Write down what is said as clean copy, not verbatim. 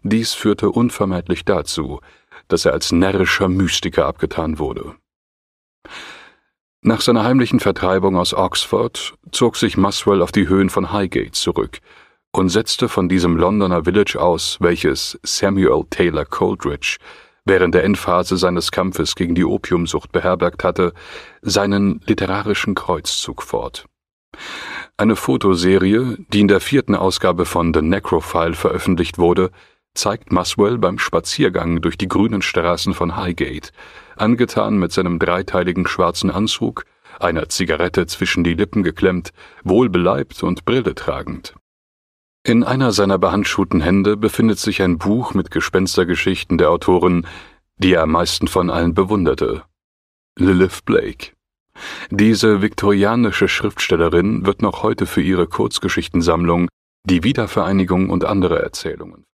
Dies führte unvermeidlich dazu, dass er als närrischer Mystiker abgetan wurde. Nach seiner heimlichen Vertreibung aus Oxford zog sich Muswell auf die Höhen von Highgate zurück und setzte von diesem Londoner Village aus, welches Samuel Taylor Coleridge während der Endphase seines Kampfes gegen die Opiumsucht beherbergt hatte, seinen literarischen Kreuzzug fort. Eine Fotoserie, die in der 4. Ausgabe von The Necrophile veröffentlicht wurde, zeigt Muswell beim Spaziergang durch die grünen Straßen von Highgate, angetan mit seinem dreiteiligen schwarzen Anzug, einer Zigarette zwischen die Lippen geklemmt, wohlbeleibt und Brille tragend. In einer seiner behandschuhten Hände befindet sich ein Buch mit Gespenstergeschichten der Autorin, die er am meisten von allen bewunderte: Lilith Blake. Diese viktorianische Schriftstellerin wird noch heute für ihre Kurzgeschichtensammlung »Die Wiedervereinigung und andere Erzählungen«